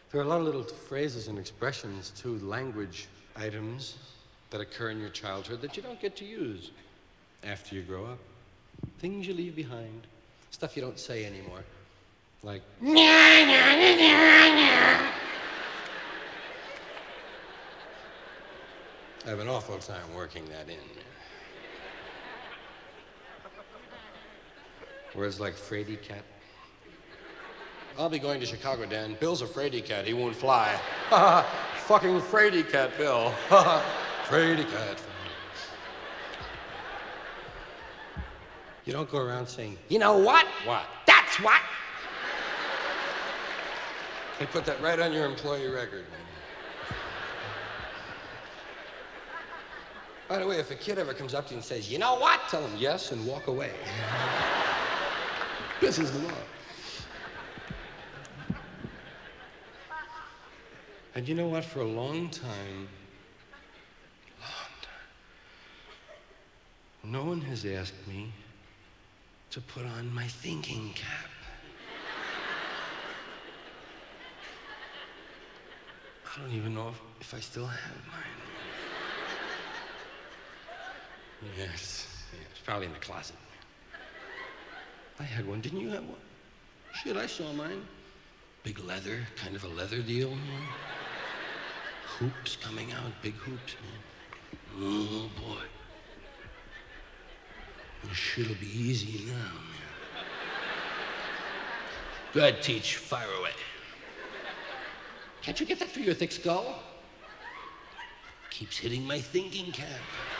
There are a lot of little phrases and expressions, too, language items that occur in your childhood that you don't get to use after you grow up. Things you leave behind, stuff you don't say anymore, like I have an awful time working that in. Words like fraidy cat. I'll be going to Chicago, Dan. Bill's a fraidy cat. He won't fly. Fucking fraidy cat, Bill. Fraidy cat. You don't go around saying, you know what? What? That's what. They put that right on your employee record. By the way, if a kid ever comes up to you and says, you know what? Tell him yes and walk away. Pisses them off. And you know what? For a long time, no one has asked me to put on my thinking cap. I don't even know if I still have mine. Yes, it's probably in the closet. I had one. Didn't you have one? Shit, I saw mine. Big leather, kind of a leather deal. Hoops coming out, big hoops, man. Oh, boy. This shit'll be easy now, man. Go ahead, Teach. Fire away. Can't you get that through your thick skull? Keeps hitting my thinking cap.